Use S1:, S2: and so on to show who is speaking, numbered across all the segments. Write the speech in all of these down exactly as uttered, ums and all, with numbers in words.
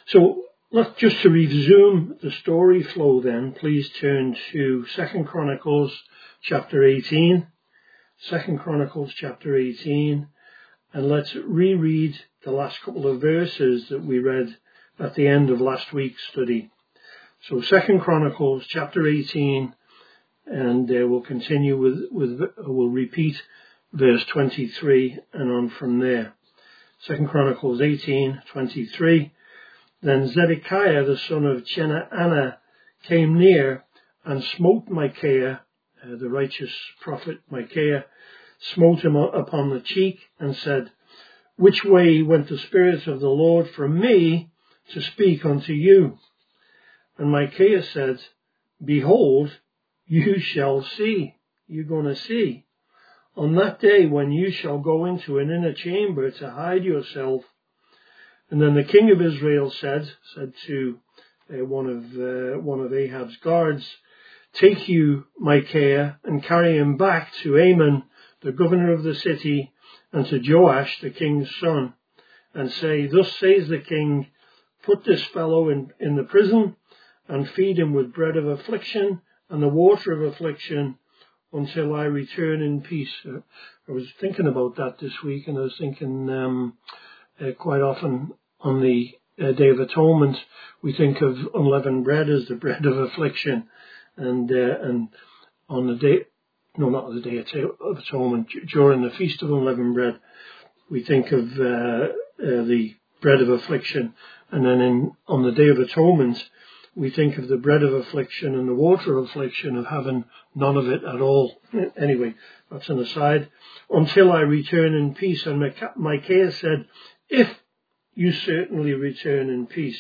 S1: So let's just to resume the story flow then, please turn to Second Chronicles chapter eighteen. Second Chronicles chapter eighteen, and let's reread the last couple of verses that we read at the end of last week's study. So Second Chronicles chapter eighteen, and uh, we'll continue with, with uh, we'll repeat verse twenty-three and on from there. Second Chronicles eighteen twenty-three. Then Zedekiah the son of Chenaanah came near and smote Micaiah, uh, the righteous prophet Micaiah, smote him upon the cheek and said, "Which way went the Spirit of the Lord from me to speak unto you?" And Micaiah said, "Behold, you shall see." You're going to see. "On that day when you shall go into an inner chamber to hide yourself." And then the king of Israel said, said to uh, one of uh, one of Ahab's guards, "Take you Micaiah and carry him back to Amon, the governor of the city, and to Joash, the king's son, and say, Thus says the king, put this fellow in, in the prison and feed him with bread of affliction and the water of affliction until I return in peace." Uh, I was thinking about that this week, and I was thinking um, uh, quite often on the uh, Day of Atonement, we think of unleavened bread as the bread of affliction, and uh, and on the day, no, not the Day of Atonement, during the Feast of Unleavened Bread, we think of uh, uh, the bread of affliction, and then in, on the Day of Atonement, we think of the bread of affliction and the water of affliction, of having none of it at all. Anyway, that's an aside. "Until I return in peace." And Micaiah said, "If you certainly return in peace.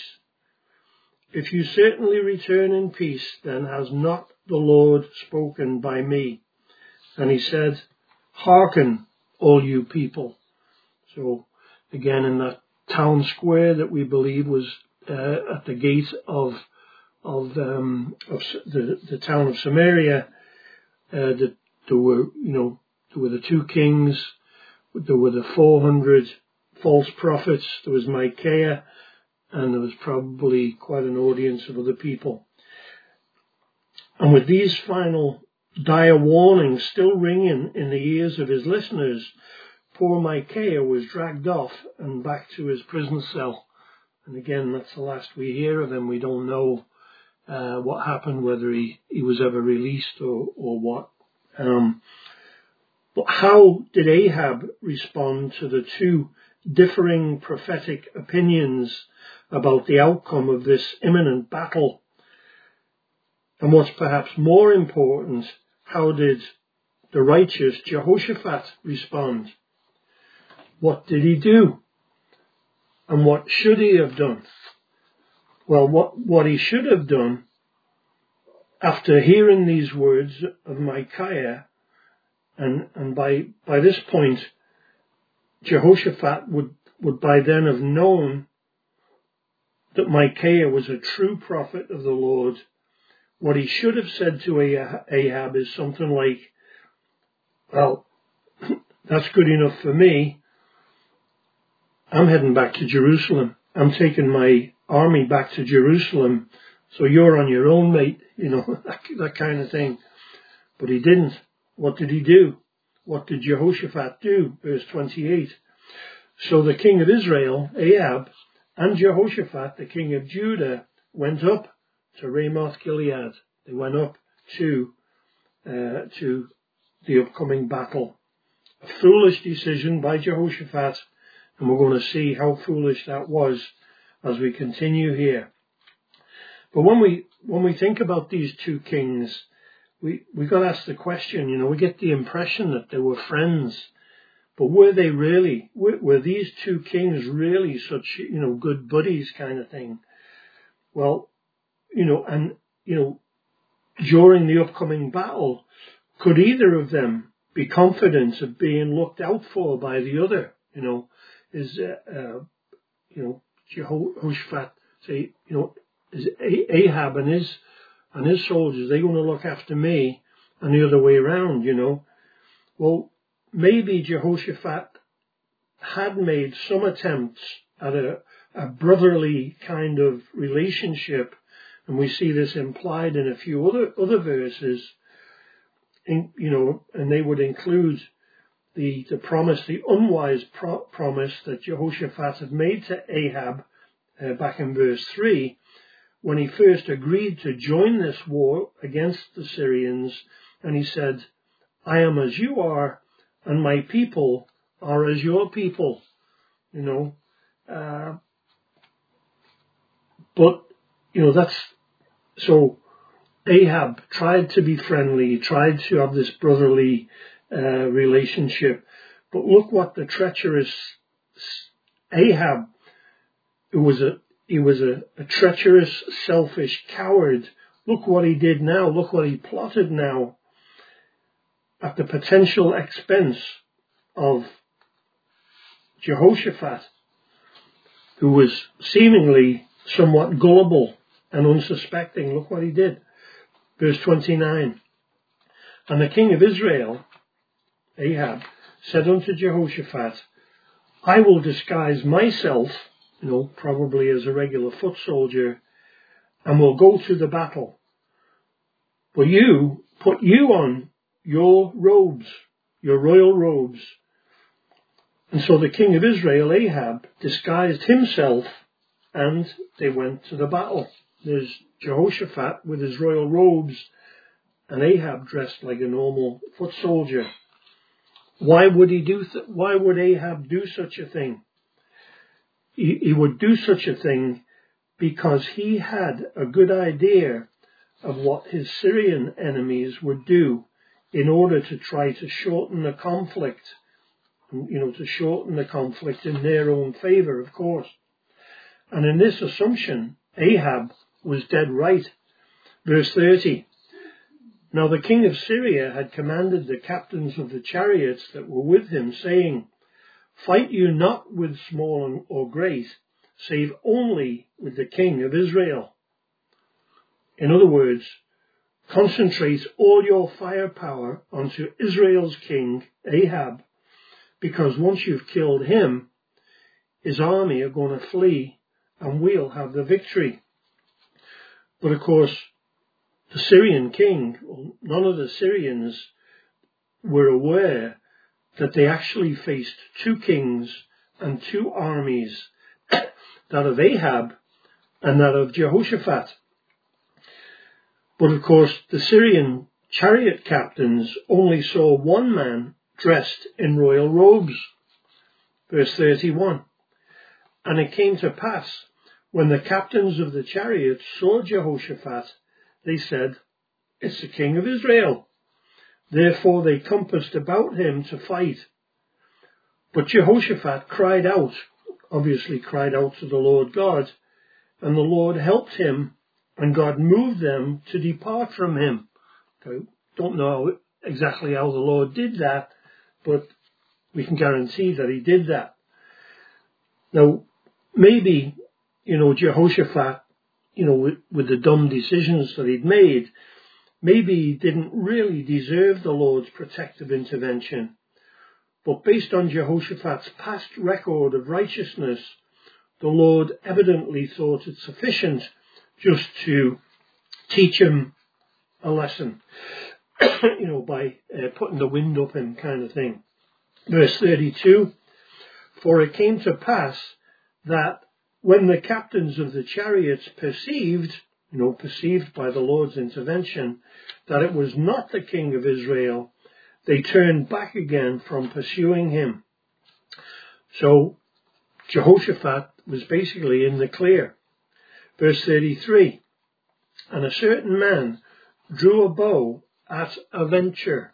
S1: If you certainly return in peace, then has not the Lord spoken by me?" And he said, "Hearken, all you people." So again, in that town square that we believe was uh, at the gate of of, um, of the, the town of Samaria, uh, that there were, you know, there were the two kings, there were the four hundred false prophets, there was Micaiah, and there was probably quite an audience of other people. And with these final dire warnings still ringing in the ears of his listeners, poor Micaiah was dragged off and back to his prison cell. And again, that's the last we hear of him. We don't know uh, what happened, whether he, he was ever released or, or what. Um, but how did Ahab respond to the two differing prophetic opinions about the outcome of this imminent battle? And what's perhaps more important, how did the righteous Jehoshaphat respond? What did he do? And what should he have done? Well, what, what he should have done, after hearing these words of Micaiah, and, and by, by this point, Jehoshaphat would, would by then have known that Micaiah was a true prophet of the Lord. What he should have said to Ahab is something like, "Well, that's good enough for me. I'm heading back to Jerusalem. I'm taking my army back to Jerusalem, so you're on your own, mate," you know, that, that kind of thing. But he didn't. What did he do? What did Jehoshaphat do? Verse twenty-eight. "So the king of Israel, Ahab, and Jehoshaphat, the king of Judah, went up to Ramoth Gilead." They went up to uh, to the upcoming battle. A foolish decision by Jehoshaphat, and we're going to see how foolish that was as we continue here. But when we when we think about these two kings, we we got to ask the question. You know, we get the impression that they were friends, but were they really? Were, were these two kings really such, you know, good buddies kind of thing? Well, you know, and you know, during the upcoming battle, could either of them be confident of being looked out for by the other? You know, is uh, uh, you know, Jehoshaphat say, you know, is Ahab and his and his soldiers, they going to look after me, and the other way around? You know, well, maybe Jehoshaphat had made some attempts at a a brotherly kind of relationship, and we see this implied in a few other, other verses, in, you know, and they would include the, the promise, the unwise pro- promise that Jehoshaphat had made to Ahab uh, back in verse three, when he first agreed to join this war against the Syrians, and he said, I am as you are, and my people are as your people, you know. Uh, but, you know, that's, so Ahab tried to be friendly, tried to have this brotherly uh, relationship, but look what the treacherous Ahab, who was a He was a, a treacherous, selfish coward. Look what he did now. Look what he plotted now at the potential expense of Jehoshaphat, who was seemingly somewhat gullible and unsuspecting. Look what he did. Verse twenty-nine. And the king of Israel, Ahab, said unto Jehoshaphat, I will disguise myself, you know, probably as a regular foot soldier, and will go to the battle. But you, put you on your robes, your royal robes. And so the king of Israel, Ahab, disguised himself, and they went to the battle. There's Jehoshaphat with his royal robes, and Ahab dressed like a normal foot soldier. Why would he do? Th- why would Ahab do such a thing? He, he would do such a thing because he had a good idea of what his Syrian enemies would do in order to try to shorten the conflict, you know, to shorten the conflict in their own favor, of course. And in this assumption, Ahab was dead right. Verse thirty. Now the king of Syria had commanded the captains of the chariots that were with him, saying, Fight you not with small or great, save only with the king of Israel. In other words, concentrate all your firepower onto Israel's king, Ahab, because once you've killed him, his army are going to flee and we'll have the victory. But of course, the Syrian king, none of the Syrians were aware that they actually faced two kings and two armies, that of Ahab and that of Jehoshaphat. But of course, the Syrian chariot captains only saw one man dressed in royal robes. Verse thirty-one. And it came to pass, when the captains of the chariots saw Jehoshaphat, they said, It's the king of Israel. Therefore they compassed about him to fight. But Jehoshaphat cried out, obviously cried out to the Lord God, and the Lord helped him, and God moved them to depart from him. I don't know exactly how the Lord did that, but we can guarantee that he did that. Now, maybe, you know, Jehoshaphat, you know, with, with the dumb decisions that he'd made, maybe he didn't really deserve the Lord's protective intervention. But based on Jehoshaphat's past record of righteousness, the Lord evidently thought it sufficient just to teach him a lesson, you know, by uh, putting the wind up him kind of thing. Verse thirty-two, For it came to pass that when the captains of the chariots perceived, you know, perceived by the Lord's intervention, that it was not the king of Israel, they turned back again from pursuing him. So Jehoshaphat was basically in the clear. Verse thirty-three, And a certain man drew a bow at a venture.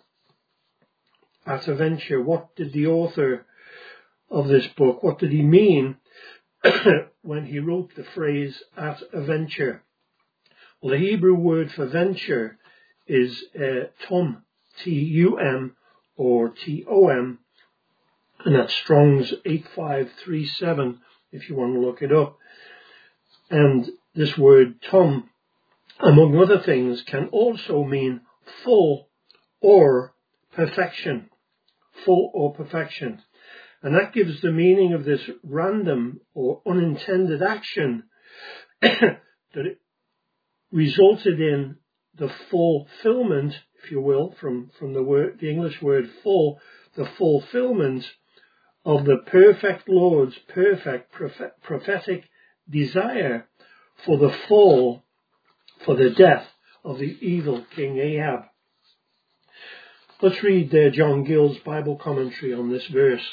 S1: At a venture. What did the author of this book, what did he mean when he wrote the phrase at a venture? Well, the Hebrew word for venture is uh, tum, T U M, or T O M, and that's Strong's eight five three seven, if you want to look it up. And this word tum, among other things, can also mean full or perfection. Full or perfection. And that gives the meaning of this random or unintended action that it resulted in the fulfillment, if you will, from, from the word, the English word full, the fulfillment of the perfect Lord's perfect prophetic desire for the fall, for the death of the evil King Ahab. Let's read uh, John Gill's Bible commentary on this verse.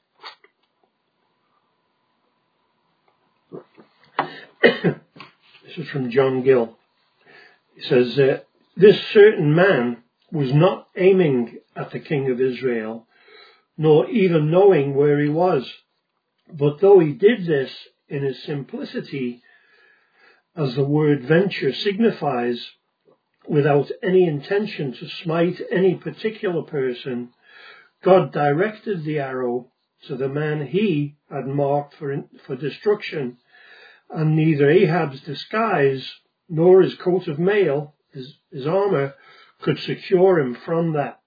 S1: This is from John Gill. He says, uh, this certain man was not aiming at the King of Israel, nor even knowing where he was. But though he did this in his simplicity, as the word venture signifies, without any intention to smite any particular person, God directed the arrow to the man he had marked for, for destruction, and neither Ahab's disguise nor his coat of mail, his, his armor, could secure him from that.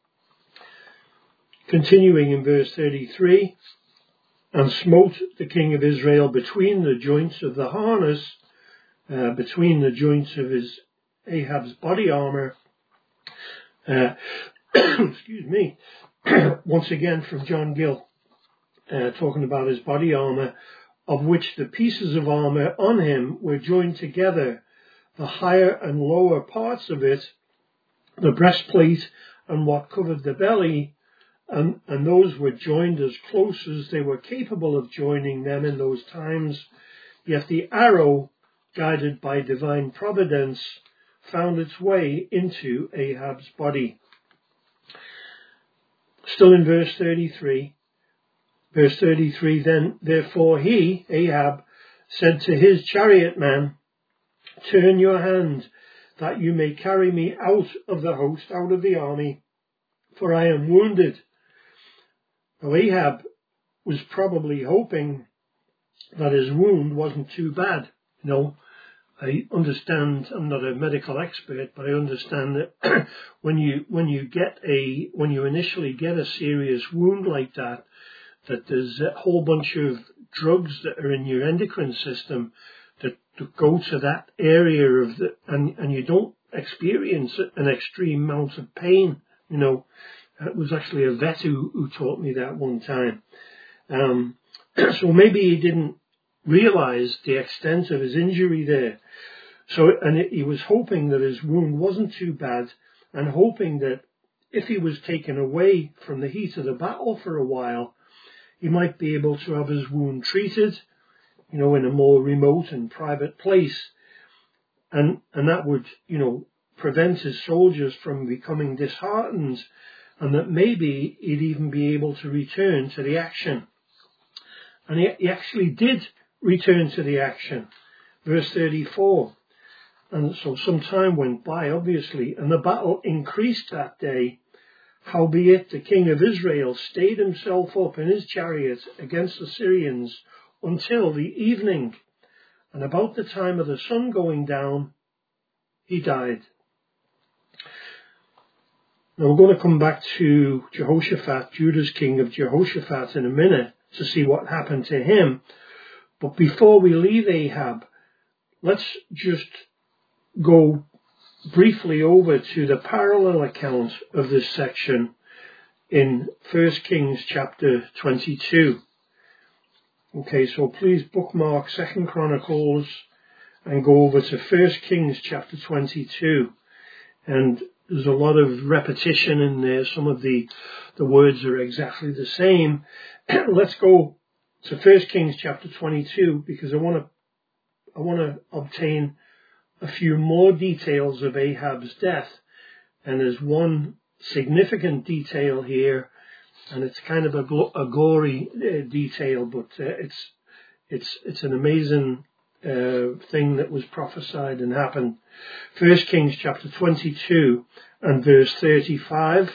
S1: Continuing in verse thirty-three, and smote the king of Israel between the joints of the harness, uh, between the joints of his Ahab's body armor. Uh, excuse me. Once again from John Gill, uh, talking about his body armor, of which the pieces of armor on him were joined together, the higher and lower parts of it, the breastplate and what covered the belly, and, and those were joined as close as they were capable of joining them in those times. Yet the arrow, guided by divine providence, found its way into Ahab's body. Still in verse thirty-three. Verse thirty-three, then therefore he, Ahab, said to his chariot man, turn your hand, that you may carry me out of the host, out of the army, for I am wounded. Now Ahab was probably hoping that his wound wasn't too bad. You know, I understand, I'm not a medical expert, but I understand that when you when you get a when you initially get a serious wound like that, that there's a whole bunch of drugs that are in your endocrine system that, that go to that area of the, and, and you don't experience an extreme amount of pain. You know, it was actually a vet who, who taught me that one time. Um, so maybe he didn't realize the extent of his injury there. So, and it, he was hoping that his wound wasn't too bad, and hoping that if he was taken away from the heat of the battle for a while, he might be able to have his wound treated, you know, in a more remote and private place. And, and that would, you know, prevent his soldiers from becoming disheartened, and that maybe he'd even be able to return to the action. And he, he actually did return to the action. Verse thirty-four. And so some time went by, obviously, and the battle increased that day. Howbeit the king of Israel stayed himself up in his chariot against the Syrians until the evening, and about the time of the sun going down, he died. Now we're going to come back to Jehoshaphat, Judah's king of Jehoshaphat, in a minute to see what happened to him. But before we leave Ahab, let's just go briefly over to the parallel account of this section in First Kings chapter twenty-two. Okay, so please bookmark Second Chronicles and go over to First Kings chapter twenty-two. And there's a lot of repetition in there. Some of the, the words are exactly the same. Let's go to First Kings chapter twenty-two, because I want to I want to obtain a few more details of Ahab's death. And there's one significant detail here, and it's kind of a, glo- a gory uh, detail, but uh, it's it's it's an amazing uh, thing that was prophesied and happened. First Kings chapter twenty-two and verse thirty-five.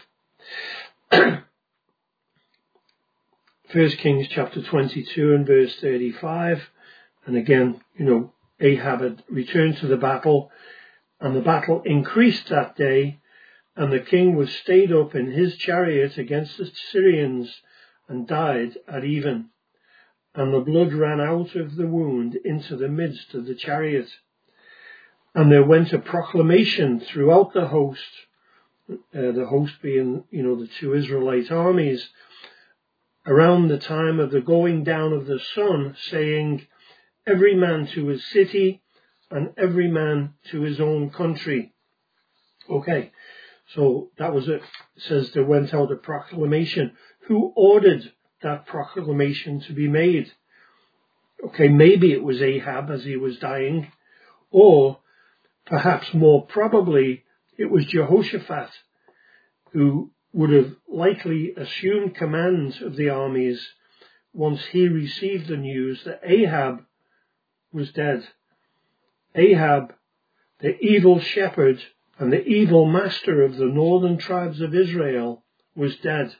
S1: First Kings chapter twenty-two and verse thirty-five. And again, you know, Ahab had returned to the battle, and the battle increased that day, and the king was stayed up in his chariot against the Syrians, and died at even. And the blood ran out of the wound into the midst of the chariot. And there went a proclamation throughout the host, uh, the host being, you know, the two Israelite armies, around the time of the going down of the sun, saying, every man to his city and every man to his own country. Okay, so that was it. It says there went out a proclamation. Who ordered that proclamation to be made? Okay, maybe it was Ahab as he was dying, or perhaps more probably it was Jehoshaphat, who would have likely assumed command of the armies once he received the news that Ahab was dead. Ahab, the evil shepherd and the evil master of the northern tribes of Israel, was dead.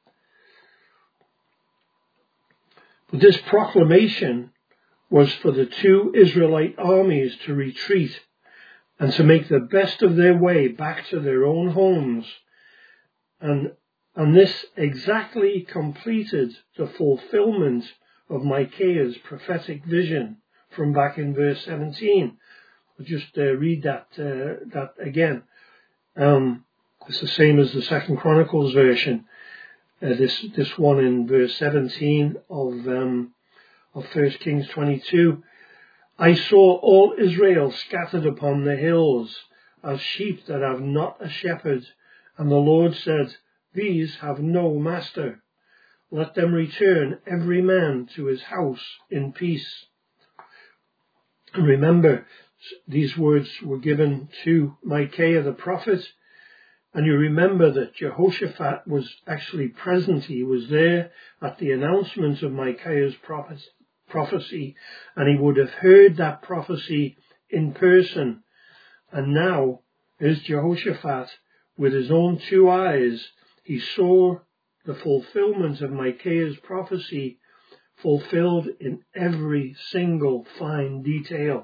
S1: But this proclamation was for the two Israelite armies to retreat and to make the best of their way back to their own homes. And, and this exactly completed the fulfillment of Micaiah's prophetic vision from back in verse seventeen. I'll just uh, read that uh, that again. Um, it's the same as the Second Chronicles version. Uh, this this one in verse seventeen of um, of First Kings twenty-two. I saw all Israel scattered upon the hills, as sheep that have not a shepherd. And the Lord said, these have no master. Let them return every man to his house in peace. And remember, these words were given to Micaiah the prophet. And you remember that Jehoshaphat was actually present. He was there at the announcement of Micaiah's prophecy, and he would have heard that prophecy in person. And now, as Jehoshaphat, with his own two eyes, he saw the fulfillment of Micaiah's prophecy fulfilled in every single fine detail.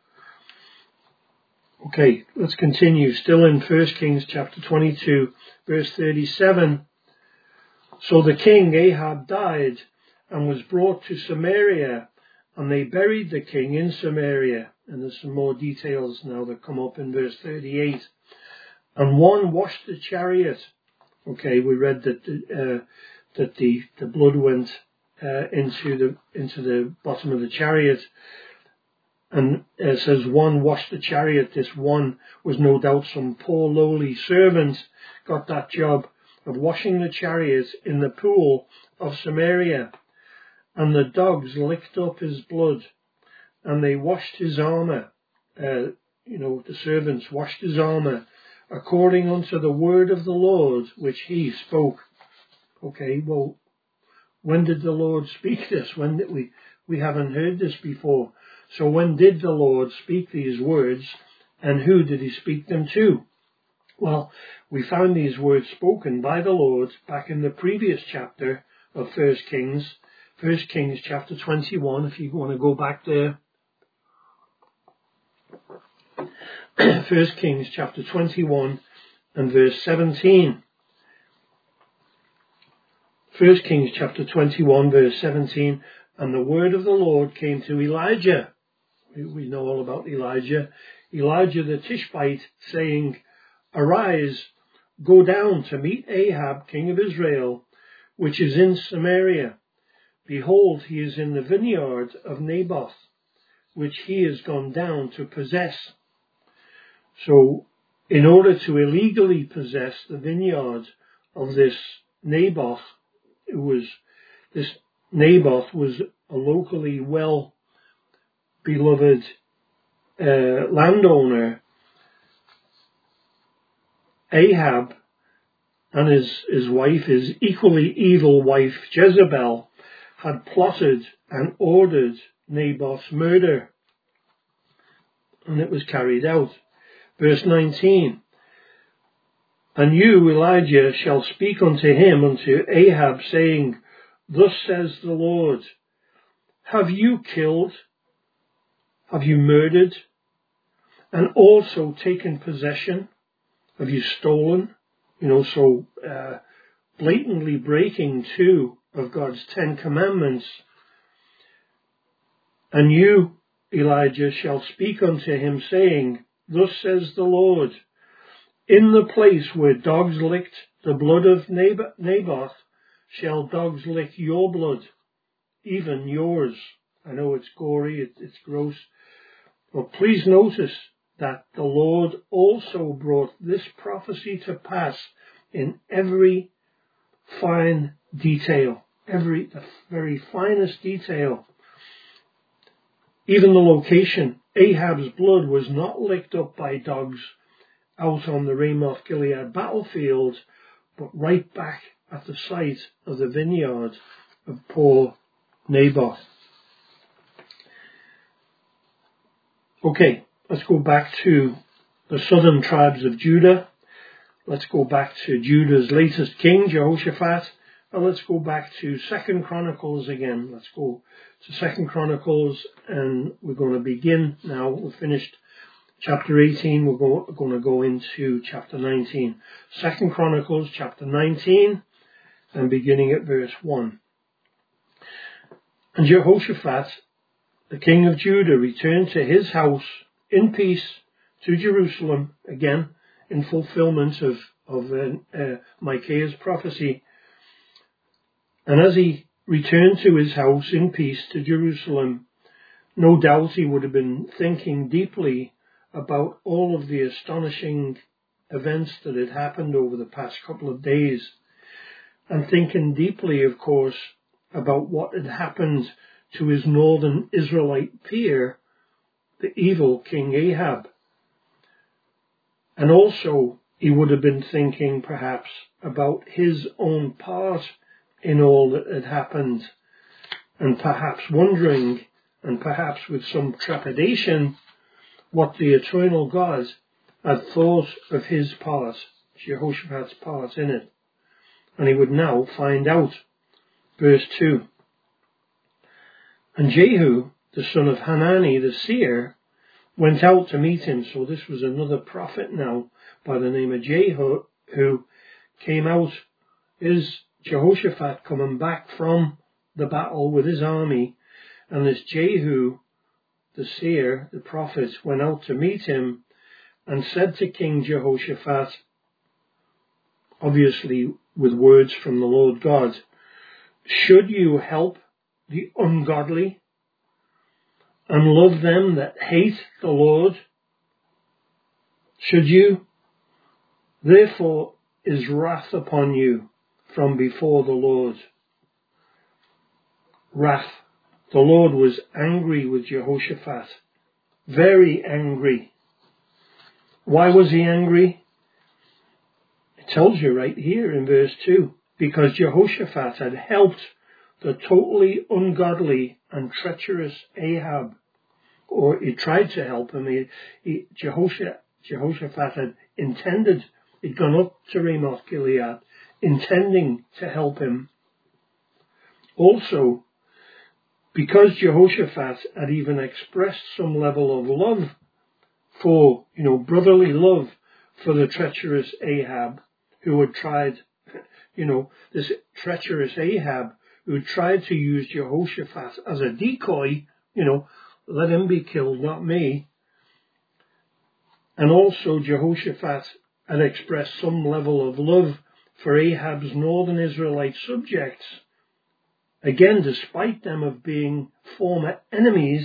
S1: Okay, let's continue. Still in First Kings chapter twenty-two, verse thirty-seven. So the king Ahab died and was brought to Samaria, and they buried the king in Samaria. And there's some more details now that come up in verse thirty-eight. And one washed the chariot. Okay, we read that the, uh, that the, the blood went uh, into the into the bottom of the chariot. And it says one washed the chariot. This one was no doubt some poor lowly servant, got that job of washing the chariot in the pool of Samaria. And the dogs licked up his blood, and they washed his armour. Uh, you know, the servants washed his armour according unto the word of the Lord which he spoke. Okay, well, when did the Lord speak this? When did we, we haven't heard this before. So when did the Lord speak these words, and who did he speak them to? Well, we found these words spoken by the Lord back in the previous chapter of First Kings, First Kings chapter twenty-one, if you want to go back there. First Kings chapter twenty-one and verse seventeen. First Kings chapter twenty-one, verse seventeen. And the word of the Lord came to Elijah. We know all about Elijah. Elijah the Tishbite, saying, arise, go down to meet Ahab, king of Israel, which is in Samaria. Behold, he is in the vineyard of Naboth, which he is gone down to possess. So, in order to illegally possess the vineyard of this Naboth, it was this Naboth was a locally well beloved uh, landowner. Ahab and his, his wife, his equally evil wife Jezebel, had plotted and ordered Naboth's murder, and it was carried out. Verse nineteen. And you, Elijah, shall speak unto him, unto Ahab, saying, thus says the Lord, have you killed? Have you murdered? And also taken possession? Have you stolen? You know, so uh, blatantly breaking to of God's Ten Commandments. And you, Elijah, shall speak unto him, saying, Thus says the Lord, in the place where dogs licked the blood of Naboth, shall dogs lick your blood, even yours. I know it's gory, it, it's gross, but please notice that the Lord also brought this prophecy to pass in every fine detail, every the very finest detail. Even the location, Ahab's blood was not licked up by dogs out on the Ramoth Gilead battlefield, but right back at the site of the vineyard of poor Naboth. Okay, let's go back to the southern tribes of Judah. Let's go back to Judah's latest king, Jehoshaphat. And let's go back to Second Chronicles again. Let's go to Second Chronicles, and we're going to begin now. We've finished chapter eighteen. We're go, going to go into chapter nineteen. Second Chronicles, chapter nineteen, and beginning at verse one. And Jehoshaphat, the king of Judah, returned to his house in peace to Jerusalem, again in fulfillment of, of uh, uh, Micaiah's prophecy. And as he returned to his house in peace to Jerusalem, no doubt he would have been thinking deeply about all of the astonishing events that had happened over the past couple of days, and thinking deeply, of course, about what had happened to his northern Israelite peer, the evil King Ahab. And also he would have been thinking perhaps about his own part in all that had happened, and perhaps wondering, and perhaps with some trepidation, what the eternal God had thought of his part, Jehoshaphat's part in it. And he would now find out. Verse two. And Jehu, the son of Hanani, the seer, went out to meet him. So this was another prophet now by the name of Jehu, who came out. Is Jehoshaphat coming back from the battle with his army, and this Jehu, the seer, the prophet, went out to meet him and said to King Jehoshaphat, obviously with words from the Lord God, should you help the ungodly and love them that hate the Lord? Should you? Therefore is wrath upon you from before the Lord. Wrath. The Lord was angry with Jehoshaphat. Very angry. Why was he angry? It tells you right here in verse two. Because Jehoshaphat had helped the totally ungodly and treacherous Ahab. Or he tried to help him. He, he, Jehoshaphat, Jehoshaphat had intended, he'd gone up to Ramoth Gilead, intending to help him. Also, because Jehoshaphat had even expressed some level of love for, you know, brotherly love for the treacherous Ahab, who had tried, you know, this treacherous Ahab, who had tried to use Jehoshaphat as a decoy, you know, let him be killed, not me. And also Jehoshaphat had expressed some level of love for Ahab's northern Israelite subjects. Again, despite them of being former enemies,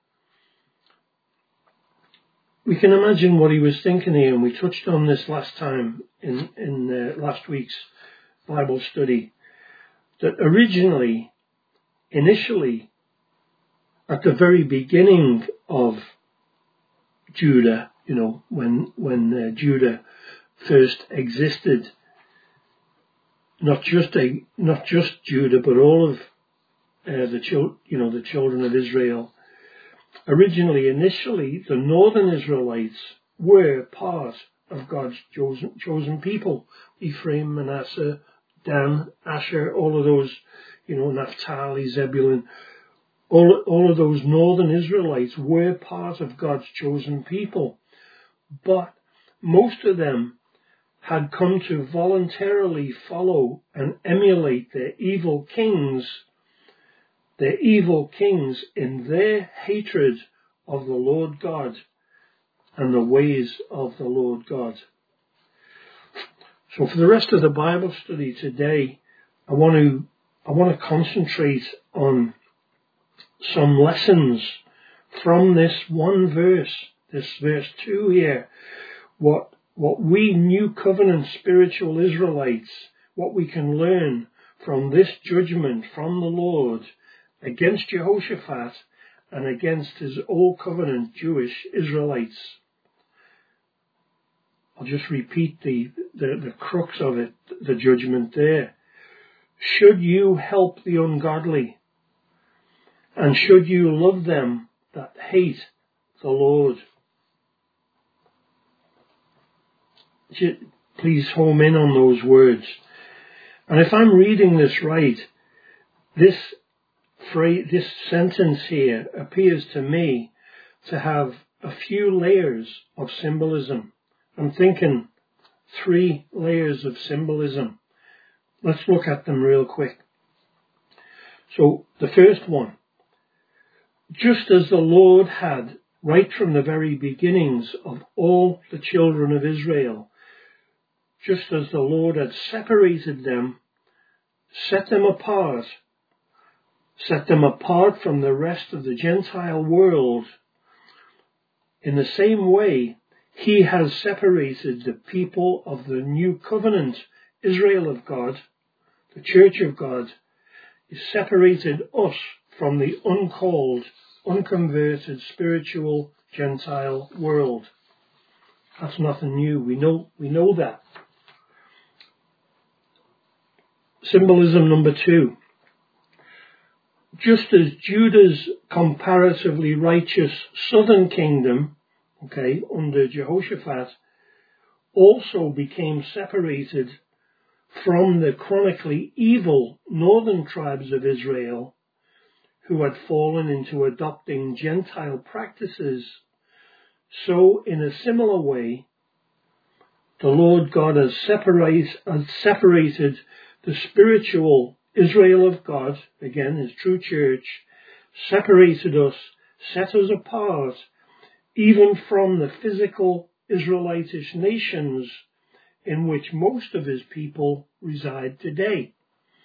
S1: we can imagine what he was thinking here, and we touched on this last time in, in uh, last week's Bible study, that originally, initially, at the very beginning of Judah, you know, when when uh, Judah first existed, not just a not just Judah, but all of uh, the chil- you know the children of Israel. Originally, initially, the northern Israelites were part of God's chosen chosen people: Ephraim, Manasseh, Dan, Asher, all of those, you know, Naphtali, Zebulun. All, all of those northern Israelites were part of God's chosen people. But most of them had come to voluntarily follow and emulate their evil kings, their evil kings in their hatred of the Lord God and the ways of the Lord God. So for the rest of the Bible study today, I want to I want to concentrate on some lessons from this one verse, this verse two here, what what we New Covenant spiritual Israelites, what we can learn from this judgment from the Lord against Jehoshaphat and against his Old Covenant Jewish Israelites. I'll just repeat the, the, the crux of it, the judgment there. Should you help the ungodly? And should you love them that hate the Lord? Please home in on those words. And if I'm reading this right, this phrase, this sentence here appears to me to have a few layers of symbolism. I'm thinking three layers of symbolism. Let's look at them real quick. So the first one, just as the Lord had, right from the very beginnings of all the children of Israel, just as the Lord had separated them, set them apart, set them apart from the rest of the Gentile world, in the same way, he has separated the people of the New Covenant, Israel of God, the Church of God. He separated us from the uncalled, unconverted, spiritual Gentile world. That's nothing new. We know, we know that. Symbolism number two. Just as Judah's comparatively righteous southern kingdom, okay, under Jehoshaphat, also became separated from the chronically evil northern tribes of Israel, who had fallen into adopting Gentile practices, so in a similar way, the Lord God has, separate, has separated the spiritual Israel of God, again his true church, separated us, set us apart, even from the physical Israelitish nations in which most of his people reside today.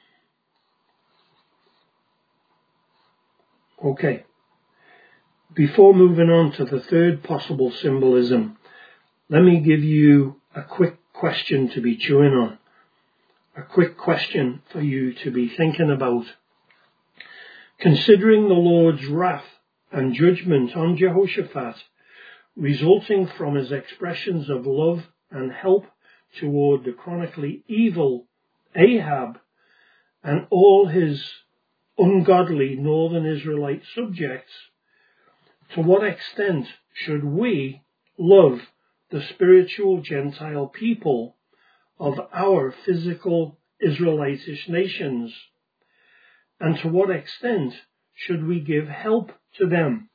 S1: Okay, before moving on to the third possible symbolism, let me give you a quick question to be chewing on, a quick question for you to be thinking about. Considering the Lord's wrath and judgment on Jehoshaphat, resulting from his expressions of love and help toward the chronically evil Ahab and all his ungodly northern Israelite subjects, to what extent should we love the spiritual Gentile people of our physical Israelitish nations? And to what extent should we give help to them?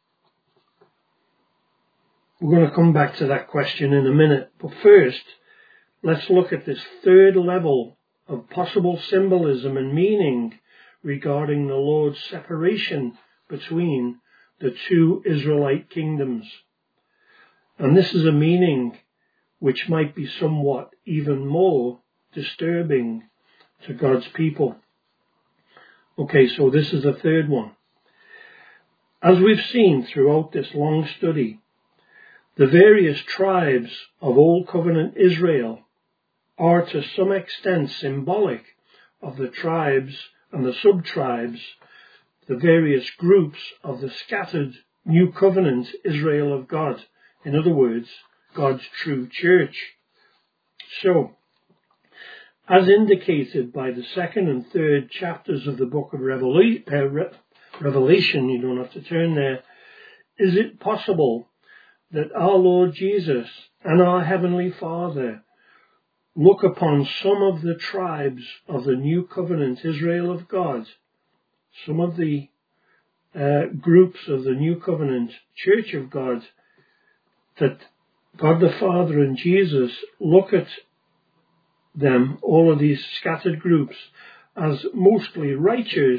S1: We're going to come back to that question in a minute, but first, let's look at this third level of possible symbolism and meaning regarding the Lord's separation between the two Israelite kingdoms. And this is a meaning which might be somewhat even more disturbing to God's people. Okay, so this is the third one. As we've seen throughout this long study, the various tribes of Old Covenant Israel are to some extent symbolic of the tribes and the sub-tribes, the various groups of the scattered New Covenant Israel of God. In other words, God's true church. So, as indicated by the second and third chapters of the book of Revela- uh, Re- Revelation, you don't have to turn there, is it possible that our Lord Jesus and our Heavenly Father look upon some of the tribes of the New Covenant Israel of God, some of the uh, groups of the New Covenant Church of God, that God the Father and Jesus look at them, all of these scattered groups, as mostly righteous,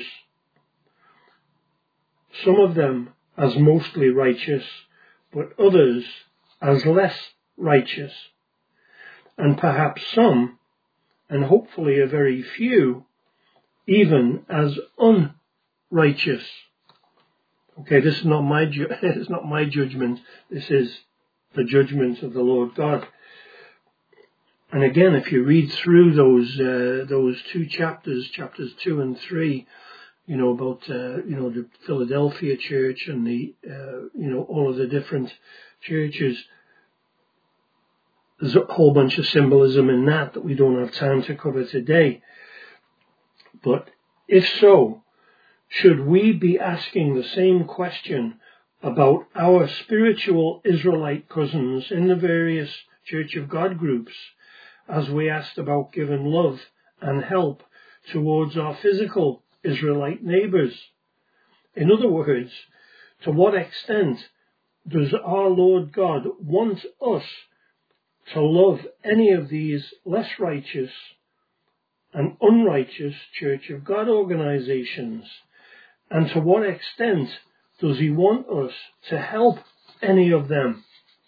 S1: some of them as mostly righteous, but others as less righteous, and perhaps some, and hopefully a very few, even as unrighteous. Okay, this is not my ju- it's not my judgment. This is the judgment of the Lord God. And again, if you read through those uh, those two chapters, chapters two and three, you know about uh, you know the Philadelphia church and the uh, you know all of the different churches, there's a whole bunch of symbolism in that that we don't have time to cover today. But if so, should we be asking the same question about our spiritual Israelite cousins in the various Church of God groups as we asked about giving love and help towards our physical Israelite neighbours? In other words, to what extent does our Lord God want us to love any of these less righteous and unrighteous Church of God organizations? And to what extent does he want us to help any of them?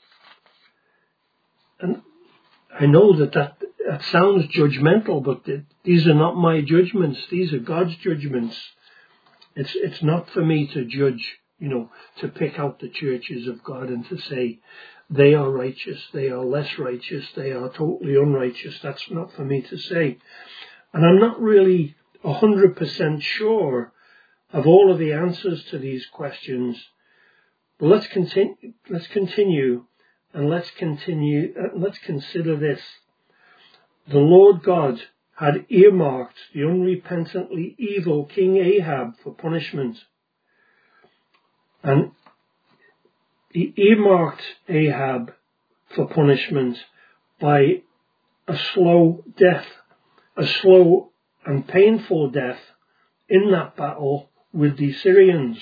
S1: And I know that that, that sounds judgmental, but th- these are not my judgments. These are God's judgments. It's it's not for me to judge, you know, to pick out the churches of God and to say they are righteous, they are less righteous, they are totally unrighteous. That's not for me to say. And I'm not really one hundred percent sure of all of the answers to these questions. But let's continue, let's continue and let's continue, uh, let's consider this. The Lord God had earmarked the unrepentantly evil King Ahab for punishment. And he earmarked Ahab for punishment by a slow death, a slow and painful death in that battle with the Syrians.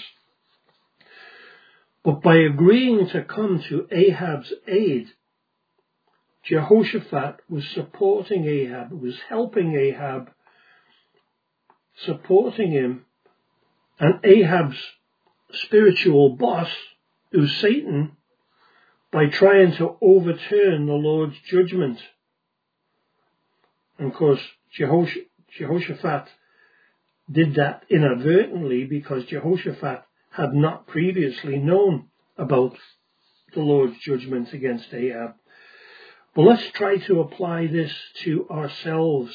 S1: But by agreeing to come to Ahab's aid, Jehoshaphat was supporting Ahab, was helping Ahab, supporting him, and Ahab's spiritual boss, who's Satan, by trying to overturn the Lord's judgment. And of course, Jehosh- Jehoshaphat did that inadvertently because Jehoshaphat had not previously known about the Lord's judgment against Ahab. But let's try to apply this to ourselves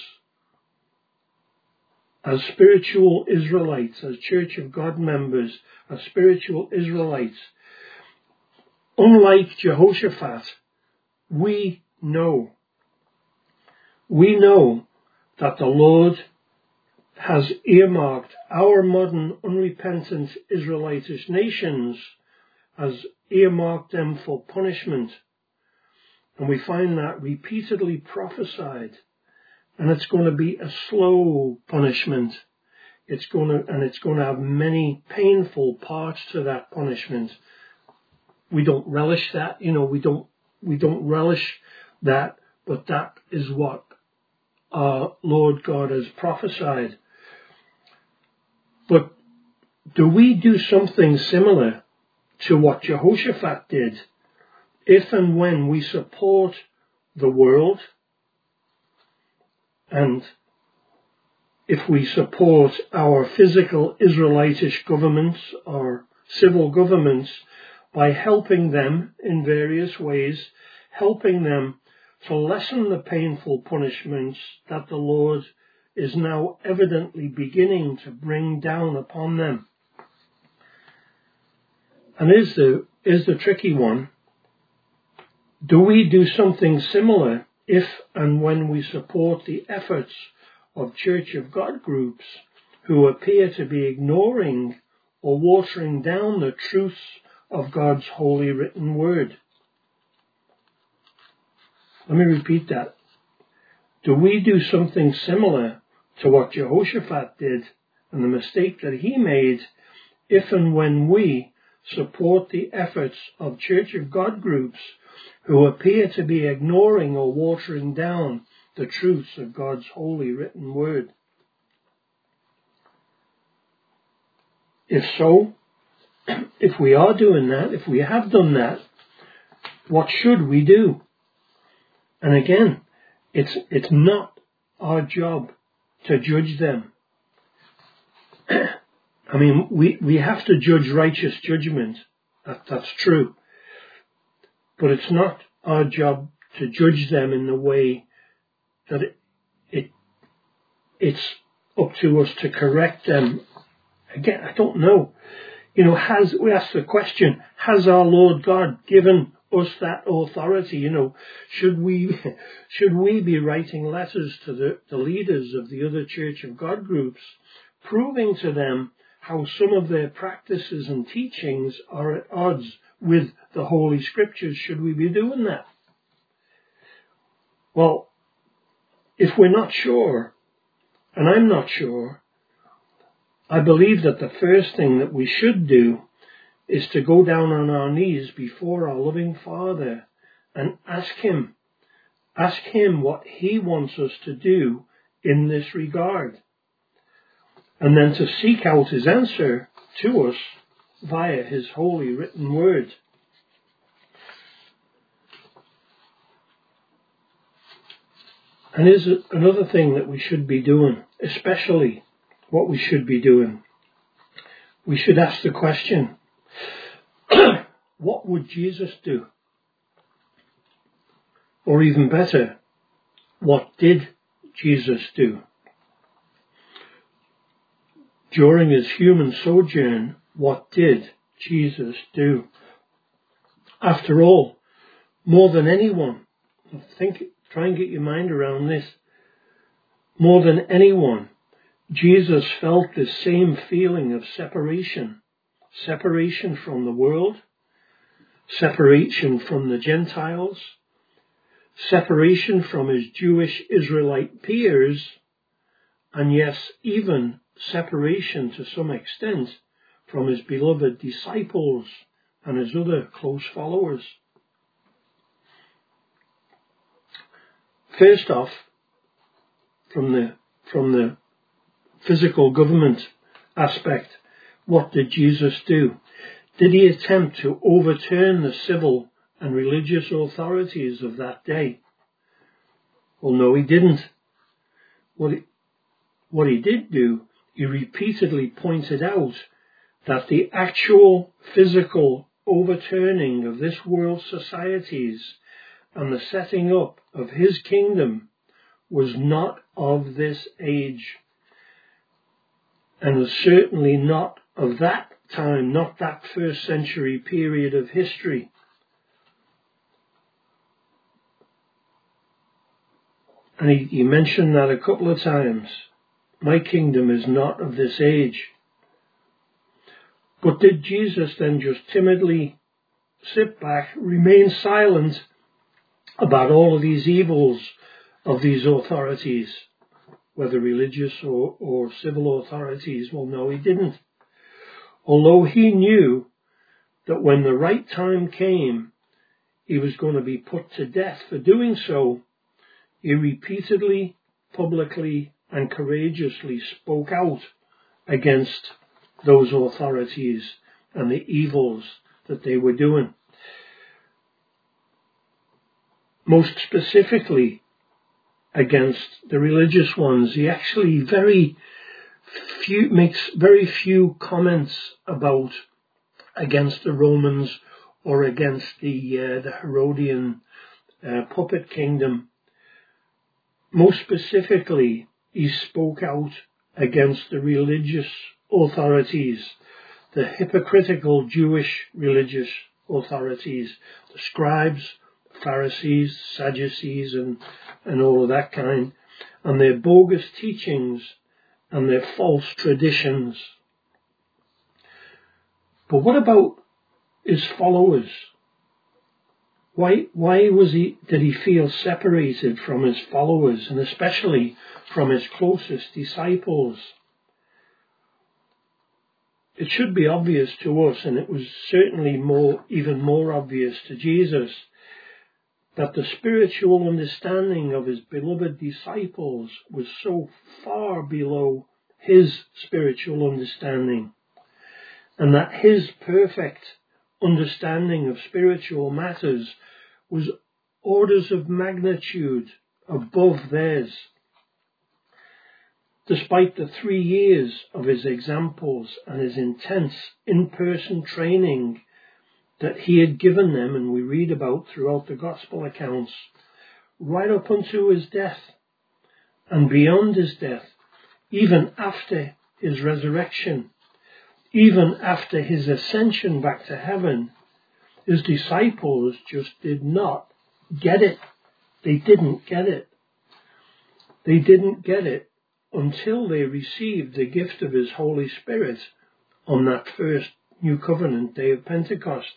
S1: as spiritual Israelites, as Church of God members, as spiritual Israelites. Unlike Jehoshaphat, we know, we know that the Lord has earmarked our modern unrepentant Israelitish nations, has earmarked them for punishment. And we find that repeatedly prophesied. And it's going to be a slow punishment. It's going to, and it's going to have many painful parts to that punishment. We don't relish that, you know, we don't, we don't relish that, but that is what our Lord God has prophesied. But do we do something similar to what Jehoshaphat did if and when we support the world, and if we support our physical Israelitish governments or civil governments by helping them in various ways, helping them to lessen the painful punishments that the Lord is now evidently beginning to bring down upon them? And is the, is the tricky one. Do we do something similar if and when we support the efforts of Church of God groups who appear to be ignoring or watering down the truths of God's holy written word? Let me repeat that. Do we do something similar to what Jehoshaphat did and the mistake that he made if and when we support the efforts of Church of God groups who appear to be ignoring or watering down the truths of God's holy written word? If so, if we are doing that, if we have done that, what should we do? And again, it's it's not our job to judge them. I mean, we, we have to judge righteous judgment. That, that's true. But it's not our job to judge them in the way that it, it it's up to us to correct them. Again, I don't know. You know, has we ask the question, has our Lord God given us that authority? You know, should we should we be writing letters to the, the leaders of the other Church of God groups, proving to them how some of their practices and teachings are at odds with the Holy Scriptures? Should we be doing that? Well, if we're not sure, and I'm not sure, I believe that the first thing that we should do is to go down on our knees before our loving Father and ask Him, ask Him what He wants us to do in this regard, and then to seek out His answer to us via His holy written word. And here's another thing that we should be doing, especially what we should be doing. We should ask the question, what would Jesus do? Or even better, what did Jesus do? During His human sojourn, what did Jesus do? After all, more than anyone, think, try and get your mind around this, more than anyone, Jesus felt the same feeling of separation, separation from the world, separation from the Gentiles, separation from His Jewish Israelite peers, and yes, even separation to some extent from His beloved disciples and His other close followers. First off, from the from the physical government aspect, what did Jesus do? Did He attempt to overturn the civil and religious authorities of that day? Well, no, He didn't. What he, what he did do, He repeatedly pointed out that the actual physical overturning of this world's societies and the setting up of His kingdom was not of this age, and was certainly not of that time, not that first century period of history. And he, he mentioned that a couple of times. My kingdom is not of this age. But did Jesus then just timidly sit back, remain silent about all of these evils of these authorities, whether religious or, or civil authorities? Well, no, He didn't. Although He knew that when the right time came, He was going to be put to death for doing so, He repeatedly, publicly, and courageously spoke out against those authorities and the evils that they were doing. Most specifically against the religious ones. He actually very few makes very few comments about against the Romans or against the uh, the Herodian uh, puppet kingdom. Most specifically, he spoke out against the religious authorities, the hypocritical Jewish religious authorities, the scribes, Pharisees, Sadducees, and, and all of that kind, and their bogus teachings and their false traditions. But what about His followers? Why, why was he, did he feel separated from His followers, and especially from His closest disciples? It should be obvious to us, and it was certainly more, even more obvious to Jesus, that the spiritual understanding of his beloved disciples was so far below his spiritual understanding, and that his perfect understanding of spiritual matters was orders of magnitude above theirs. Despite the three years of his examples and his intense in-person training that he had given them, and we read about throughout the gospel accounts, right up unto his death and beyond his death, even after his resurrection, even after his ascension back to heaven, his disciples just did not get it. They didn't get it. They didn't get it until they received the gift of his Holy Spirit on that first New Covenant day of Pentecost.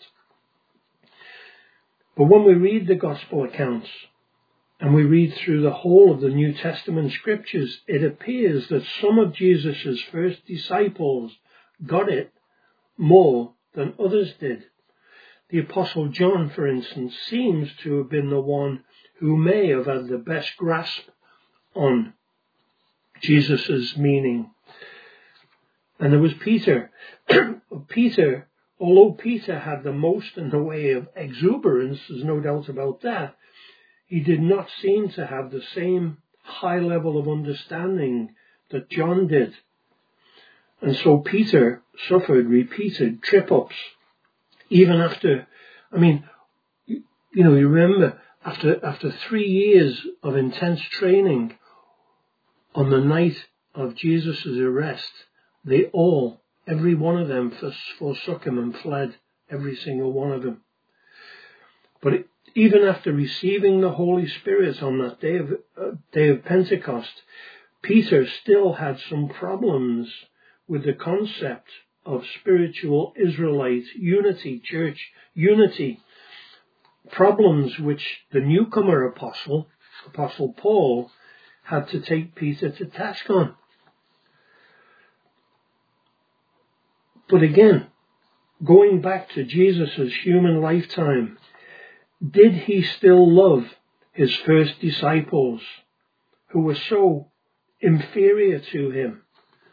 S1: But when we read the gospel accounts and we read through the whole of the New Testament scriptures, it appears that some of Jesus' first disciples got it more than others did. The Apostle John, for instance, seems to have been the one who may have had the best grasp on Jesus' meaning. And there was Peter. Peter, although Peter had the most in the way of exuberance, there's no doubt about that, he did not seem to have the same high level of understanding that John did. And so Peter suffered repeated trip-ups, even after, I mean, you, you know, you remember, after after three years of intense training, on the night of Jesus' arrest, they all, every one of them, forsook him and fled, every single one of them. But it, even after receiving the Holy Spirit on that day of, uh, day of Pentecost, Peter still had some problems with the concept of spiritual Israelite unity, church unity. Problems which the newcomer apostle, Apostle Paul, had to take Peter to task on. But again, going back to Jesus' human lifetime, did he still love his first disciples who were so inferior to him,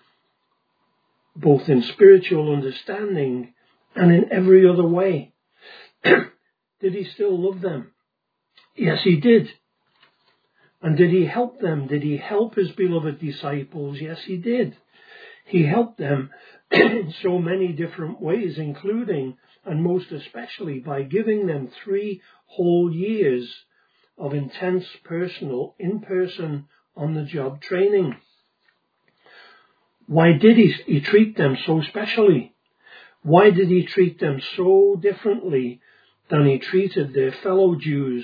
S1: both in spiritual understanding and in every other way? Did he still love them? Yes, he did. And did he help them? Did he help his beloved disciples? Yes, he did. He helped them in so many different ways, including and most especially by giving them three whole years of intense personal, in-person, on-the-job training. Why did he, he treat them so specially? Why did he treat them so differently than he treated their fellow Jews,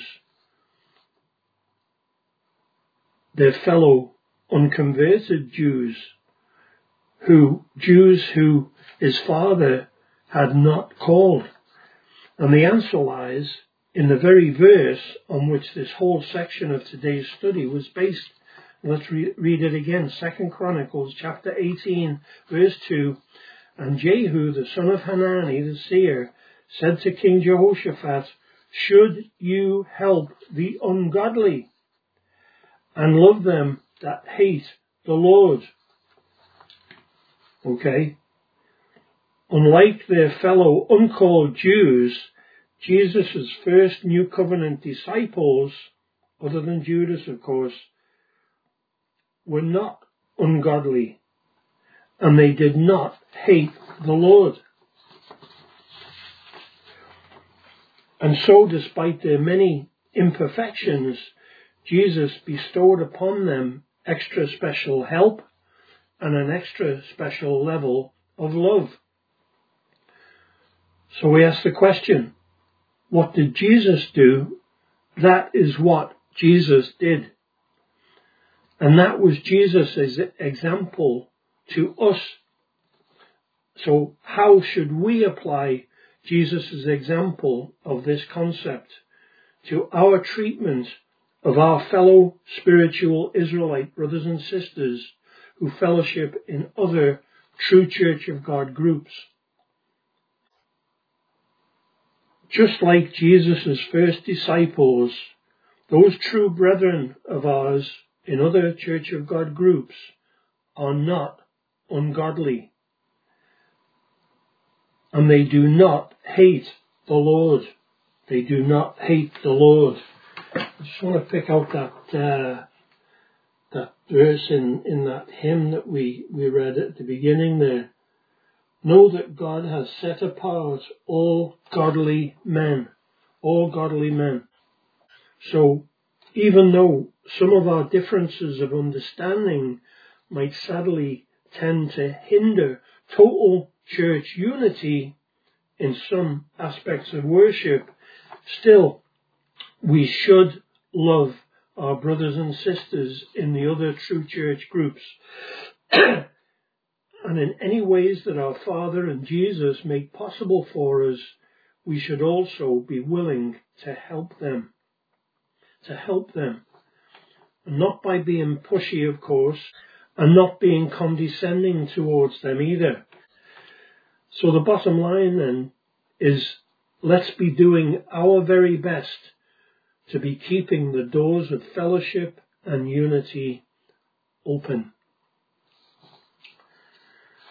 S1: their fellow unconverted Jews, who Jews who his father had not called? And the answer lies in the very verse on which this whole section of today's study was based. Let's re- read it again. Second Chronicles chapter eighteen, verse two. And Jehu, the son of Hanani, the seer, said to King Jehoshaphat, should you help the ungodly and love them that hate the Lord? Okay. Unlike their fellow uncalled Jews, Jesus' first New Covenant disciples, other than Judas, of course, were not ungodly, and they did not hate the Lord. And so, despite their many imperfections, Jesus bestowed upon them extra special help and an extra special level of love. So we ask the question, what did Jesus do? That is what Jesus did. And that was Jesus' example to us. So how should we apply Jesus' example of this concept to our treatment of our fellow spiritual Israelite brothers and sisters who fellowship in other true Church of God groups? Just like Jesus' first disciples Those true brethren of ours in other Church of God groups are not ungodly, and they do not hate the Lord. They do not hate the Lord. I just want to pick out that uh, that verse in, in that hymn that we, we read at the beginning there. Know that God has set apart all godly men, all godly men. So even though some of our differences of understanding might sadly tend to hinder total church unity in some aspects of worship, still we should love our brothers and sisters in the other true church groups. And in any ways that our Father and Jesus make possible for us, we should also be willing to help them. To help them. And not by being pushy, of course, and not being condescending towards them either. So the bottom line then is, let's be doing our very best to be keeping the doors of fellowship and unity open.